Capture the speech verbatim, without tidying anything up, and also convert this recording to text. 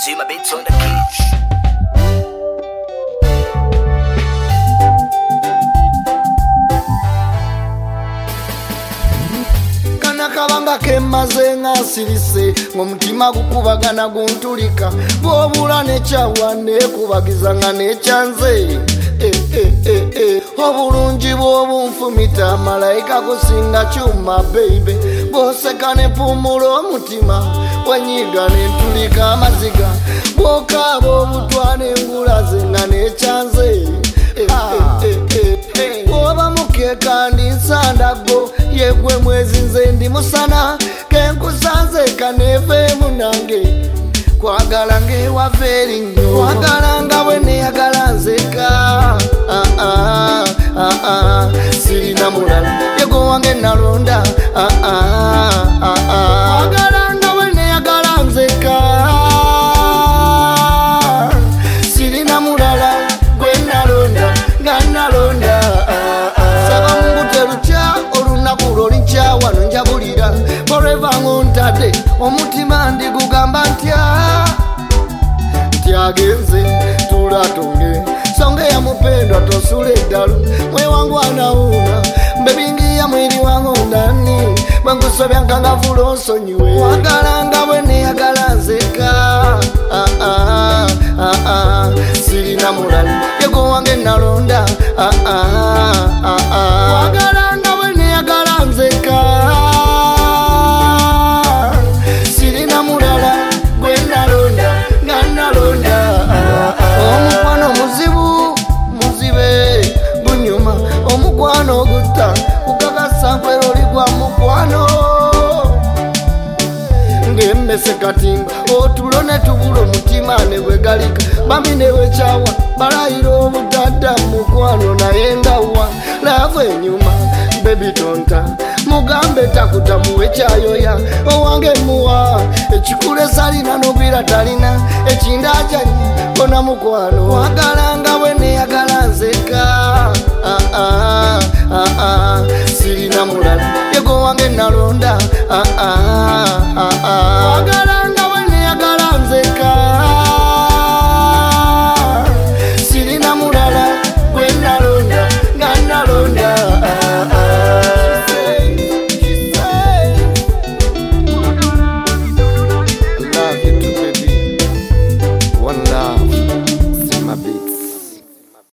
Zima beats on the keys. Kabanga kemaze ngasirise ng'omutima gukubagana guntulika bw'obula n'ekyawa neekubagiza nga n'ekyanze eh, eh, eh, eh. Obulungi bw'obunfumita malayika kusinga kyuma baby bw'oseka n'empumula omutima wanyiga n'entulika amaziga bw'okaaba obutwana engulaze nga n'ekyanze eh, eh, eh, eh. Bw'oba mukeeka ndi nsandago yegwe mwezi nze ndi musana kenkusanze kaneveemu nange kwagala ng'ewava erinyo kwagala nga bwe neyagala nzeka ah, ah, ah, ah. Sirina mulala yego wange nalonda ah, ah, ah, ah. Kwagala nga bwe neyagala nzeka sirina mulala gwe nalonda nga nalonda ah, ah. Saba Mungu terutya olunaku lwolikya wano njabulira forever ngontadde omutima ndigugamba ntya ntyagenze tulatonge songe ya mupendwa tosule eddalu mwe wangu anauna mbebingiya mwiri wangu ndani bwengusobya nkangavu lonsonyiwe wagala nga bwe neyagala nzeka ah, ah, ah, ah. Sirina mulala yego wange nalonda ah, ah, ah, ah. Wagala nga bwe neyagala nzeka sirina mulala gwe nalonda nga nalonda ah, ah. Omukwano muzibu muzibe gunyuma omukwano gutta kukakasa nkwera oli gwa mukwano ng'emmese katimba otulo ne tubula omutima ne bwegalika bami ne bwekyawa balayira obutadda mukwano naye ngawa laavu enyuma bebi tonta mugambe takuta muwe kyayoya owange muwa ekikula salina nobira talina ekindajanyi kona mukwano wagala nga bwe neyagala nzeka ah, ah, ah, ah. Sirina mulala yego wange nalonda ah, ah, ah, ah. Wagala